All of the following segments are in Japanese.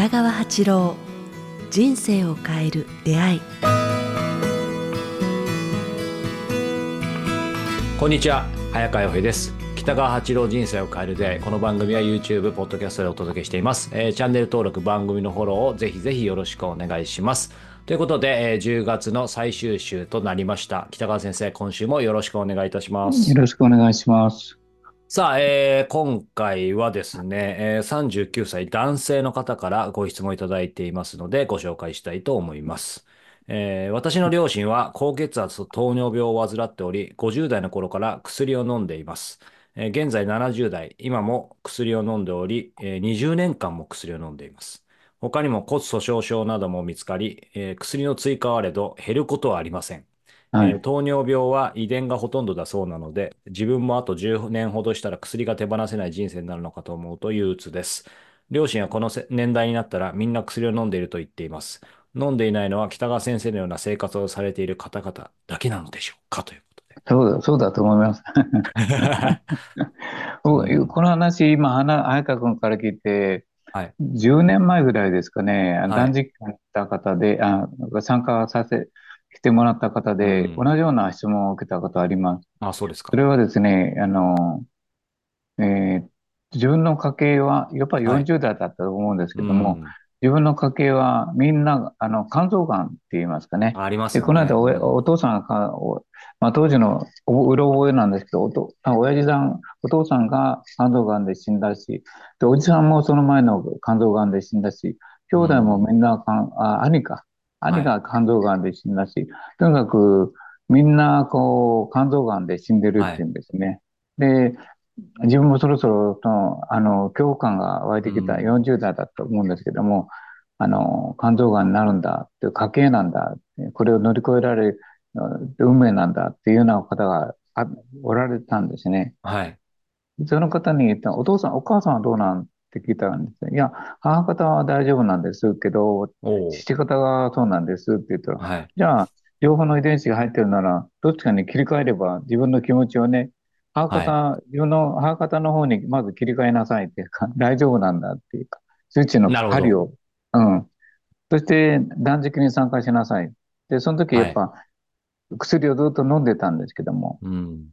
北川八郎、人生を変える出会い。 こんにちは、早川洋平です。北川八郎、人生を変える出会い。この番組は YouTube、ポッドキャストでお届けしています。チャンネル登録、番組のフォローをぜひぜひよろしくお願いします。ということで、10月の最終週となりました。北川先生、今週もよろしくお願いいたしまよす。 ろしくお願いします。 さあ、今回はですね、39歳男性の方からご質問いただいていますので、ご紹介したいと思います。私の両親は高血圧と糖尿病を患っており、50代の頃から薬を飲んでいます。現在70代、今も薬を飲んでおり、20年間も薬を飲んでいます。他にも骨粗鬆症なども見つかり、薬の追加はあれど減ることはありません。 はい。 糖尿病は遺伝がほとんどだそうなので、自分もあと10年ほどしたら薬が手放せない人生になるのかと思うと憂鬱です。両親はこの年代になったらみんな薬を飲んでいると言っています。飲んでいないのは北川先生のような生活をされている方々だけなのでしょうかということで。 そうだと思います。 うん。 この話、今、彩香君から聞いて、 はい。 10年前ぐらいですかね、 はい。 断食会に来た方で、参加してもらった方で、同うん。 じような質問を受けたことあります。 あ、そうですか。 それはですね、えー自分の家系は、やっぱりはい。 40代だったと思うんですうけども、 ん。 自分の家系はみんな、肝臓がんって言いますかね。 ありますで、 よね。 この間うん。 お父さんがまあ、当時のうろ覚えなんですけど、親父さん、お父さんが肝臓がんで死んだし、で、おじさんもその前の肝臓がんで死んだし、兄う弟もん。 みんな兄はい。 が肝臓がんで死んだし、とにかくみんな肝臓がんで死んでるはい。 っていうんですね。で、自分もそろそろ恐怖感が湧いてきたうん。 40代だと思うんですけども、肝臓がんになるんだっていう家系なんだ、これを乗り越えられる運命なんだっていうような方がおられたんですね。 はい。 その方に言った、お父さん、お母さんはどうなんって聞いたんですね。いや、母方は大丈夫なんですけど、 おお。 父方がそうなんですって言ったら、 はい。 じゃあ、両方の遺伝子が入ってるなら、どっちかに切り替えれば自分の気持ちをね、 はい。 自分の母方の方にまず切り替えなさいっていうか、大丈夫なんだっていうか、スイッチのなるほど。 針を、うん。そして断食に参加しなさい。で、その時やはい。 っぱ薬をずっと飲んでたんですけども、 うん。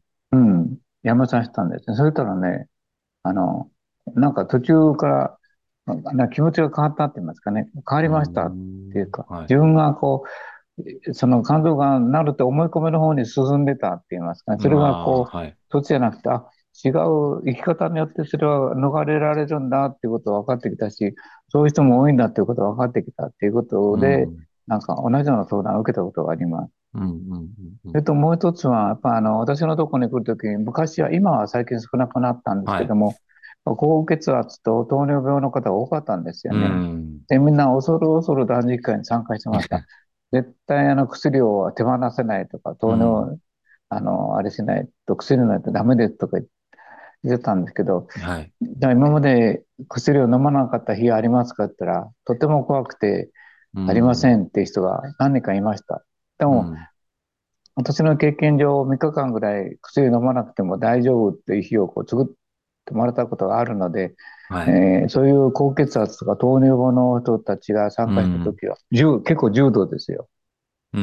うん、やめさせたんですね。そしたらね、あの、なんか途中から気持ちが変わったって言いますかね、変わりうーましたっていうん。 か、 はい。 自分がその肝臓がんなるって思い込みの方に進んでたって言いますかね、それがまあ、はい。 そっちじゃなくて、違う生き方によってそれは逃れられるんだっていうことが分かってきたし、そういう人も多いんだっていうことが分かってきたっていうことで、 うん。 なんか同じような相談を受けたことがあります。 うん。うん。うん。 もう一つは、やっぱ私のところに来るときに、今は最近少なくなったんですはい。 けども、高血圧と糖尿病の方が多かったんですようね。 ん。 で、みんな恐る断食会に参加してました。絶対薬を手放せないとか、 うん。 あれしないと薬ないとダメですとか言ってたんですけど、 はい。 じゃあ今まで薬を飲まなかった日ありますかって言ったら、とても怖くてうありません。 んっていう人が何人かいました。でも、 うん。 私の経験上、3日間ぐらい薬飲まなくても大丈夫っていう日を作ってもらったことがあるので、 はい。 そういう高血圧とか糖尿病の人たちが参加したとうん。 きは、結構重度ですよ。 うん。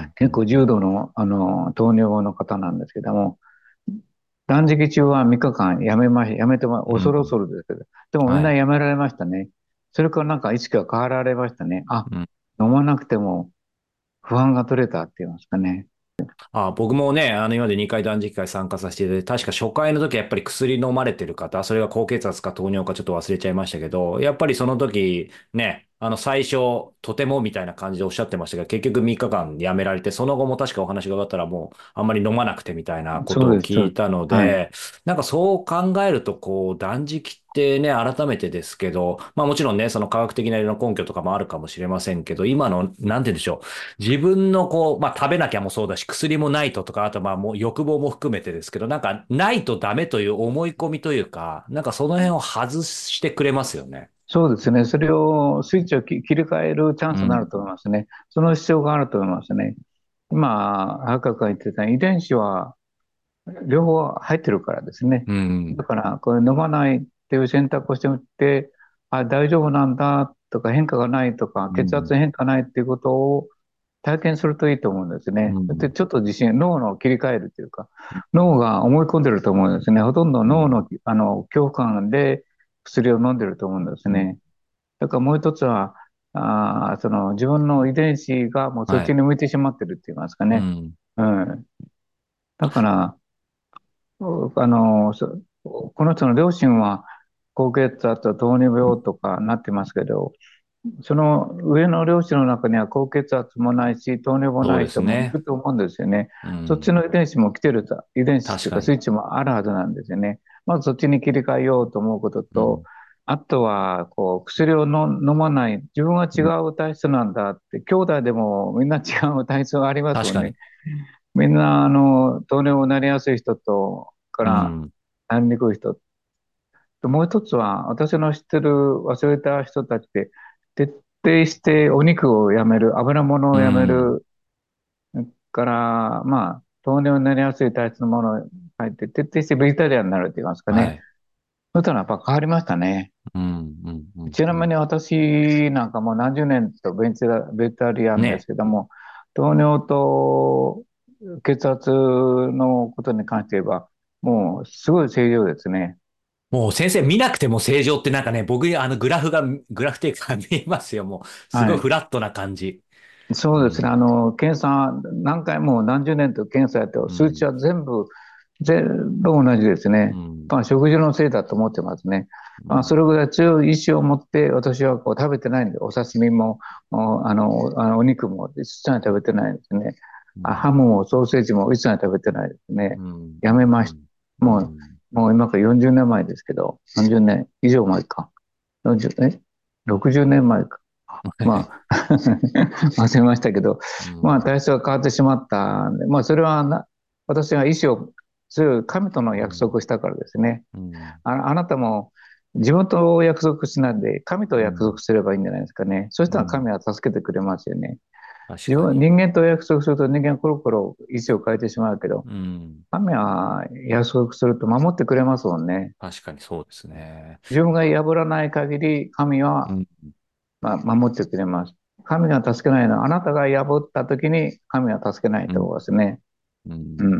うん。 結構重度の、糖尿病の方なんですけども、断食中は3日間やめて恐るうん。 恐るですけど、でもみんなはい。 やめられましたね。それからなんか意識が変わられましたね。 うん。 飲まなくても不安が取れたって言いますかね。 僕もね、今まで2回断食会参加させていただいて、確か初回の時はやっぱり薬飲まれてる方、それが高血圧か糖尿かちょっと忘れちゃいましたけど、やっぱりその時ね、最初、とてもみたいな感じでおっしゃってましたが、結局3日間やめられて、その後も確かお話が上がったらもうあんまり飲まなくてみたいなことをそうです、そうです。 聞いたのはい。 で、なんかそう考えると、断食ってね、改めてですけど、まあもちろんね、その科学的な根拠とかもあるかもしれませんけど、今の、なんて言うんでしょう。自分のまあ食べなきゃもそうだし、薬もないととか、あとまあもう欲望も含めてですけど、なんかないとダメという思い込みというか、なんかその辺を外してくれますよね。 そうですね。それを、スイッチを切り替えるチャンスになるうん。 と思いますね。その必要があると思いますね。今、赤が言ってた遺伝子は両方入ってるからですね。 うん。 だから、これ飲まないっていう選択をしてみて、大丈夫なんだっとか変化がないとか、血圧変化ないっていうことを体験するといいと思うんですね。で、ちょっと脳の切り替えるというか、脳が思い込んでると思うんですね。ほとんど脳の、恐怖感で薬を飲んでると思うんですね。だからもう一つは、その自分の遺伝子がもうそっはい。 ちに向いてしまってるって言いますかね。 うん。 うん。だから、この人の両親は高血圧、糖尿病とかなってますけど、その上の両親の中には高血圧もないし、糖尿もそうない人もいですね。 ると思うんですよね。そっちうん。 の遺伝子も来てると、遺伝子っていうかスイッ確かに。 チもあるはずなんですよね。まずそっちに切り替えようと思うことと、 うん。 あとは、薬を飲まない、自分は違うん。 う体質なんだって、兄弟でもみんな違う体質がありますもんね。 確かに。 みんな、糖尿になりやすい人と、からうん。 なりにくい人。もう一つは、私の知ってる忘れた人たちで、徹底してお肉をやめる、油物うをやめん。 るから、糖尿になりやすい体質のものを入って、徹底してベジタリアンになるって言いますかね。 はい。 そしたらやっぱ変わりましたね。 うん。うん。うん。 ちなみにうん。 私なんかもう何十年とベジタリアンですね。 けども、糖尿と血圧のことに関して言えば、もうすごい正常ですね。 もう先生見なくても正常ってなんかね、僕にグラフっていうか見えますよ。もう、すごいはい。 フラットな感じ。うそうですね。 ん。 検査、何回も何十年と検査やって、数値うん。 は全部同じですね。 うん。 食事のせいだと思ってますね。 うん。 それぐらい強い意志を持って、私は食べてないんで、お刺身も、お肉も一切食べてないですね。 うん。 ハムもソーセージも一切食べてないですね。 うん。 やめましうん。 た。 うん。 もう今から40年前ですけど、40年以上前か。40、60年前か。まあ忘れましたけど、 うん。 体質が変わってしまったんで、それは私が意志を強い神とのうん。 約束をしたからですね。 うん。 あなたも自分と約束しないで、神と約うん。 束すればいいんじゃないですかね。そしたらうん。 神は助けてくれますよね。 確かに。 人間と約束すると人間はコロコロ意志を変えてしまうけど、 うん。 神は約束すると守ってくれますもんね。 確かにそうですね。 自分が破らない限り神はうん。 守ってくれます。神が助けないのは、あなたが破った時に神は助けないとうん。 ころですね。 うん。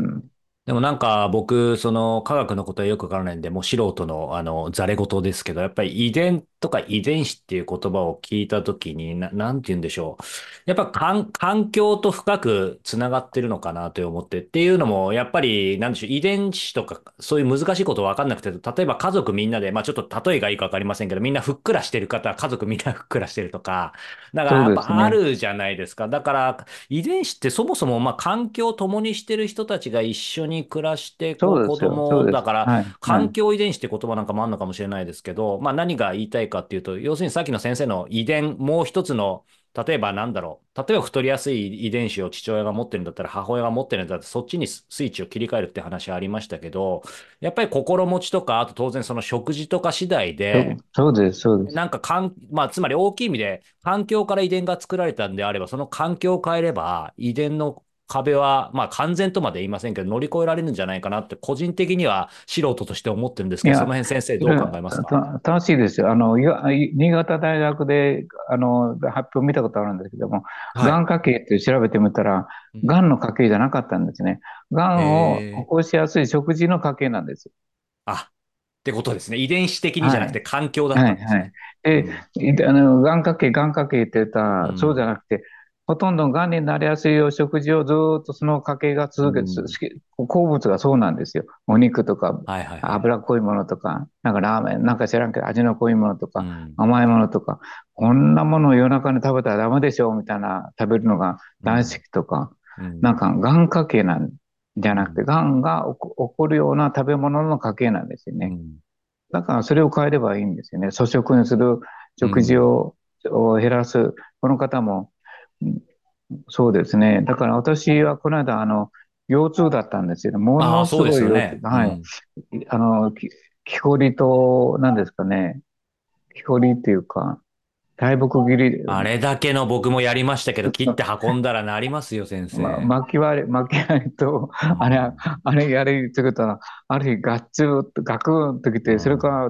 うん。 でもなんか僕、その科学のことはよくわからないんで、もう素人のざれ言ですけど、やっぱり遺伝とか遺伝子っていう言葉を聞いたときに、なんて言うんでしょう。やっぱ環境と深くつながってるのかなと思ってっていうのも、やっぱりなんでしょう、遺伝子とかそういう難しいことわかんなくて、例えば家族みんなで、まあちょっと例えがいいかわかりませんけど、みんなふっくらしてる方は家族みんなふっくらしてるとか、だからそうやっですね。 ぱあるじゃないですか。だから遺伝子ってそもそもまあ環境を共にしてる人たちが一緒に暮らして、子そうですよ。そう供、 です。 だからはい。はい。 環境遺伝子って言葉なんかもあるのかもしれないですけど、まあ何が言いたいかっていうと、要するにさっきの先生の遺伝、もう一つの、例えばなんだろう。例えば太りやすい遺伝子を父親が持ってるんだったら母親が持ってるんだったらそっちにスイッチを切り替えるって話ありましたけど、やっぱり心持ちとか、あと当然その食事とか次第で、 そうです。そうです。 なんかまあ、つまり大きい意味で、環境から遺伝が作られたんであれば、その環境を変えれば、遺伝の壁は、まあ、完全とまで言いませんけど、乗り越えられるんじゃないかなって、個人的には素人として思ってるんですけど、そのいや、 辺先生どうそれ、 考えますか？ 楽しいですよ。新潟大学で、発表見たことあるんですけども、 はい。 がん家系って調べてみたら、 うん。 がんの家系じゃなかったんですね。がんを起えー、 こしやすい食事の家系なんです。 あ、ってことですね。遺伝子的にじゃなくてはい。 環境だっはい、はい。 たんですね。うで、 ん。 願掛けって言ったら、そうじゃうん。 なくて、ほとんどがんになりやすいお食事をずーっとその家系が続けて、 うん。 好物がそうなんですよ。お肉とか、 はいはいはい。 脂っこいものとか、なんかラーメン、なんか知らんけど味の濃いものとか、 うん。 甘いものとか、こんなものを夜中に食べたらダメでしょみたいな食べるのが大好うん。 きとか、 うん。 なんかがん家系なんじゃなくて、 うん。 がんが起こるような食べ物の家系なんですよね。 うん。 だからそれを変えればいいんですよね。粗食にする、食事うん。 を減らす。この方も、そうですね。だから私はこの間、腰痛だったんですけど、もああ、 のすそうでごい腰痛。 すよね。うはい。 ん。 木こりと、何ですかね。木こりっていうか、大木切り、 あれだけの僕もやりましたけど、切って運んだらなりますよ、先生。 巻き割りと、 うあれ、 ん。 あれやりつけたら、ある日ガッツ、ガクンときて、それかうん。 ら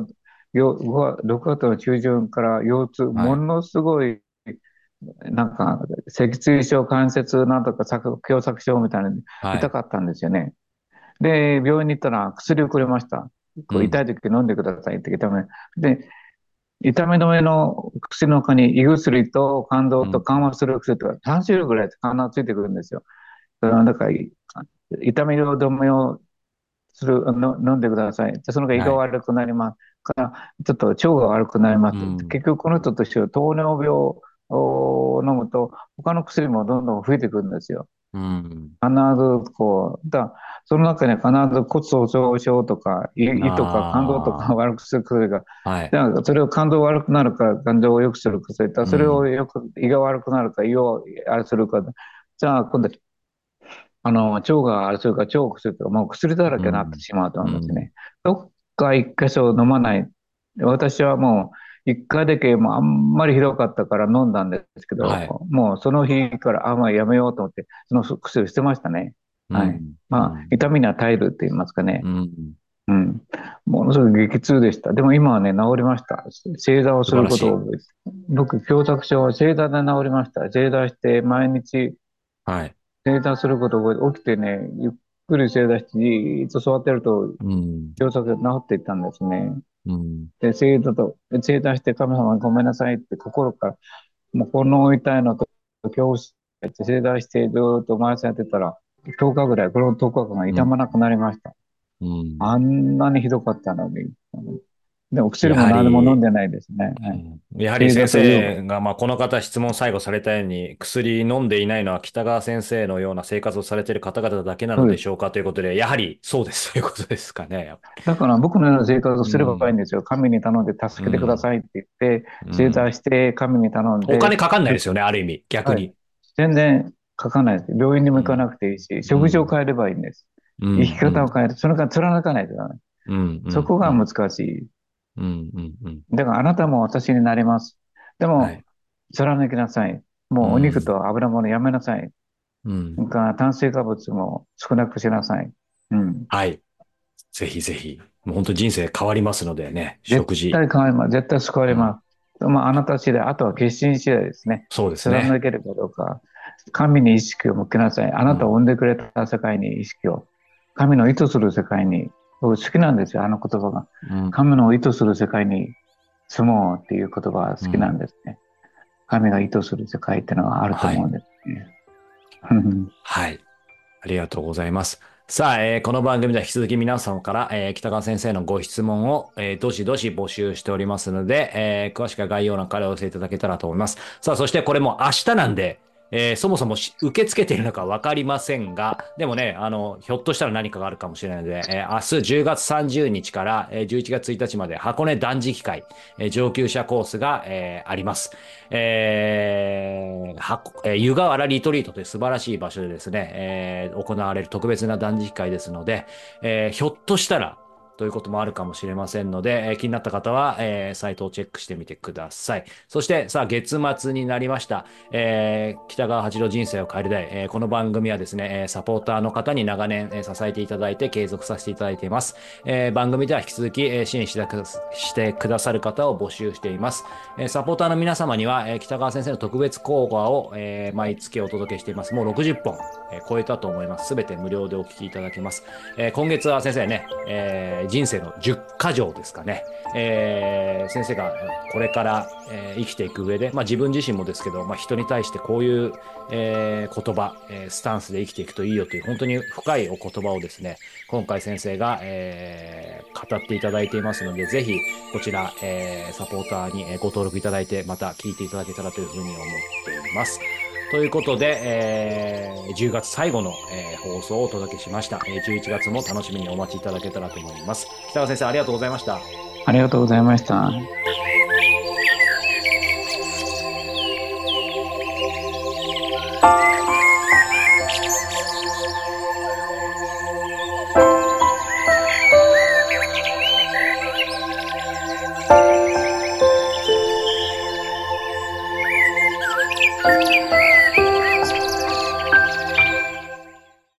6月の中旬から腰痛、ものすごい、なんか、脊椎症、関節なんとか狭窄症みたいなのに痛かったんですよね。で、病院に行ったら薬をくれました。痛い時飲んでくださいってで、痛み止めの薬の他に胃薬と肝臓と緩和する薬とか3種類ぐらい必ずついてくるんですよ。だから、痛み止めを飲んでください。その方が胃が悪くなります。ちょっと腸が悪くなります。結局この人としては糖尿病を飲むと他の薬もどんどん増えてくるんですよ。必ずその中には必ず骨粗しょう症とか胃とか肝臓とか悪くする薬が、それを肝臓悪くなるか肝臓を良くする薬、それを胃が悪くなるか胃をあれするか、じゃあ今度腸があれするか腸を薬とかもう薬だらけになってしまうと思うんですね。どっか一箇所飲まない。私はもう一回だけもうあんまりひどかったから飲んだんですけど、もうその日からまあやめようと思ってその薬を捨てましたね。まあ痛みには耐えるって言いますかね。ものすごい激痛でした。でも今はね、治りました。正座をすることを覚えて。僕、狭窄症は正座で治りました。正座して毎日、正座することを覚えて、起きてね、ゆっくり正座してじーっと座ってると、狭窄が治っていったんですね。で、正座して神様にごめんなさいって心から、もうこの痛いのと恐怖して正座してずっと毎朝やってたら、10日ぐらい、この10日間が痛まなくなりました。あんなにひどかったのに。でも薬も何も飲んでないですね。 やはり先生が、この方質問最後されたように、薬飲んでいないのは北川先生のような生活をされている方々だけなのでしょうかということで、やはりそうですということですかね。 だから僕のような生活をすればいいんですよ。神に頼んで助けてくださいって言って、正座して神に頼んで。 お金かかんないですよね、ある意味、逆に。 全然かかんないです。病院にも行かなくていいし、食事を変えればいいんです。生き方を変える。それから貫かないとダメ。そこが難しい。だからあなたも私になります。でも、貫きなさい。もうお肉と油物やめなさい。炭水化物も少なくしなさい。 はい。ぜひぜひ。もう本当人生変わりますのでね、食事。 絶対変わります。絶対救われます。あなた次第、あとは決心次第ですね。 そうですね。 貫けるかどうか。神に意識を向けなさい。あなたを生んでくれた世界に意識を。神の意図する世界に。僕好きなんですよ、あの言葉が。神の意図する世界に住もうっていう言葉が好きなんですね。神が意図する世界ってのがあると思うんですね。 はい。ありがとうございます。さあ、この番組では引き続き皆様から、北川先生のご質問を、どしどし募集しておりますので、詳しくは概要欄からお寄せいただけたらと思います。さあ、そしてこれも明日なんで、そもそも受け付けているのか分かりませんが、でもね、ひょっとしたら何かがあるかもしれないので、明日10月30日から、11月1日まで箱根断食会、上級者コースが、あります。湯河原リトリートという素晴らしい場所でですね、行われる特別な断食会ですので、ひょっとしたら、ということもあるかもしれませんので、気になった方は、サイトをチェックしてみてください。そして、さあ、月末になりました。北川八郎人生を変える代、この番組はですね、サポーターの方に長年、支えていただいて継続させていただいています。番組では引き続き、支援してくださる方を募集しています。サポーターの皆様には、北川先生の特別講話を、毎月お届けしています。もう60本、超えたと思います。すべて無料でお聞きいただけます。今月は先生ね、人生の10か条ですかね。先生がこれから、生きていく上で、自分自身もですけど、人に対してこういう、言葉、スタンスで生きていくといいよという本当に深いお言葉をですね、今回先生が、語っていただいていますので、ぜひこちら、サポーターにご登録いただいて、また聞いていただけたらというふうに思っています。ということで、10月最後の、放送をお届けしました。11月も楽しみにお待ちいただけたらと思います。北川先生、ありがとうございました。 ありがとうございました。